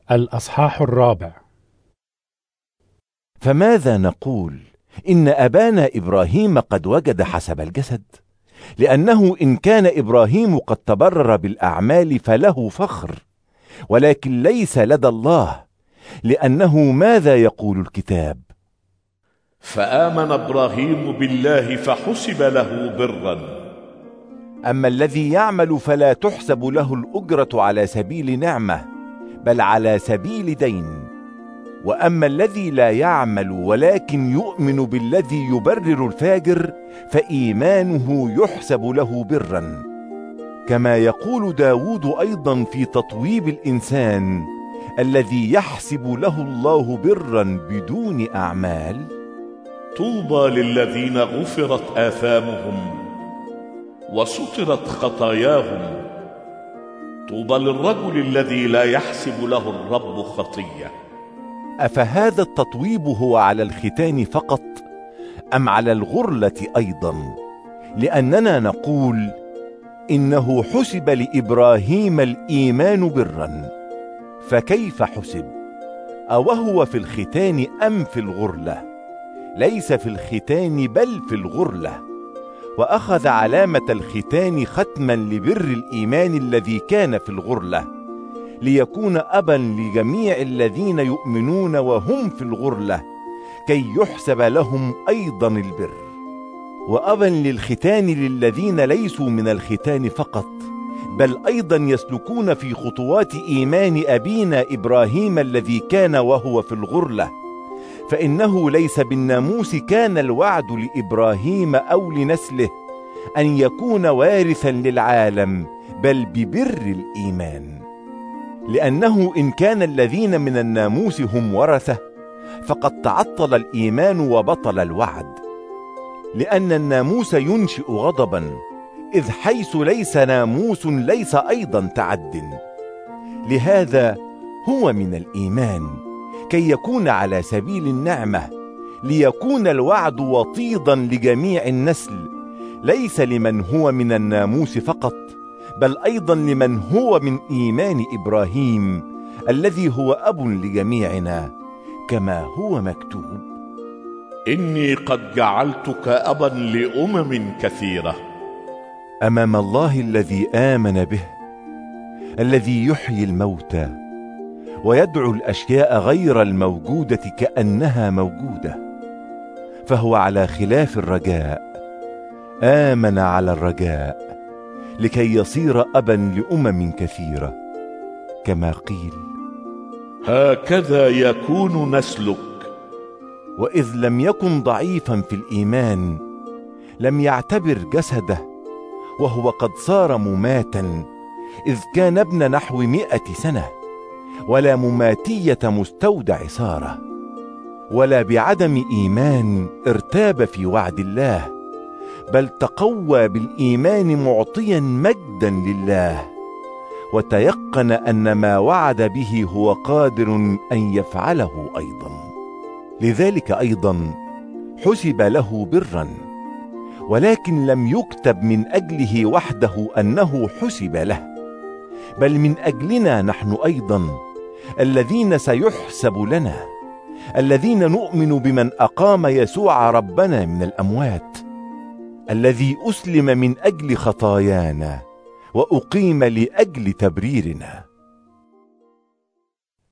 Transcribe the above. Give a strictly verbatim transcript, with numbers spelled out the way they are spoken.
الأصحاح الرابع. فماذا نقول؟ إن أبانا إبراهيم قد وجد حسب الجسد، لأنه إن كان إبراهيم قد تبرر بالأعمال فله فخر، ولكن ليس لدى الله، لأنه ماذا يقول الكتاب؟ فآمن إبراهيم بالله فحسب له برا. أما الذي يعمل فلا تحسب له الأجرة على سبيل نعمة، بل على سبيل دين. وأما الذي لا يعمل ولكن يؤمن بالذي يبرر الفاجر، فإيمانه يحسب له برا. كما يقول داود أيضا في تطويب الإنسان الذي يحسب له الله برا بدون أعمال: طوبى للذين غفرت آثامهم وسترت خطاياهم. طوبى للرجل الذي لا يحسب له الرب خطية. أفهذا التطويب هو على الختان فقط أم على الغرلة أيضا؟ لأننا نقول إنه حسب لإبراهيم الإيمان برا. فكيف حسب؟ أوهو في الختان أم في الغرلة؟ ليس في الختان بل في الغرلة. وأخذ علامة الختان ختما لبر الإيمان الذي كان في الغرلة، ليكون أبا لجميع الذين يؤمنون وهم في الغرلة، كي يحسب لهم أيضا البر. وأبا للختان للذين ليسوا من الختان فقط، بل أيضا يسلكون في خطوات إيمان أبينا إبراهيم الذي كان وهو في الغرلة. فإنه ليس بالناموس كان الوعد لإبراهيم أو لنسله أن يكون وارثا للعالم، بل ببر الإيمان. لأنه إن كان الذين من الناموس هم ورثة، فقد تعطل الإيمان وبطل الوعد. لأن الناموس ينشئ غضبا، إذ حيث ليس ناموس ليس أيضا تعد. لهذا هو من الإيمان، كي يكون على سبيل النعمة، ليكون الوعد وطيدا لجميع النسل، ليس لمن هو من الناموس فقط، بل أيضا لمن هو من إيمان إبراهيم الذي هو أب لجميعنا، كما هو مكتوب: إني قد جعلتك أبا لأمم كثيرة. أمام الله الذي آمن به، الذي يحيي الموتى ويدعو الأشياء غير الموجودة كأنها موجودة، فهو على خلاف الرجاء آمن على الرجاء لكي يصير أبا لأمم كثيرة، كما قيل: هكذا يكون نسلك. وإذ لم يكن ضعيفا في الإيمان، لم يعتبر جسده وهو قد صار مماتا، إذ كان ابن نحو مئة سنة، ولا مماتية مستودع سارة. ولا بعدم إيمان ارتاب في وعد الله، بل تقوى بالإيمان معطيا مجدا لله، وتيقن أن ما وعد به هو قادر أن يفعله أيضا. لذلك أيضا حسب له برا، ولكن لم يكتب من أجله وحده أنه حسب له، بل من أجلنا نحن أيضا الذين سيحسب لنا، الذين نؤمن بمن أقام يسوع ربنا من الأموات، الذي أسلم من أجل خطايانا وأقيم لأجل تبريرنا.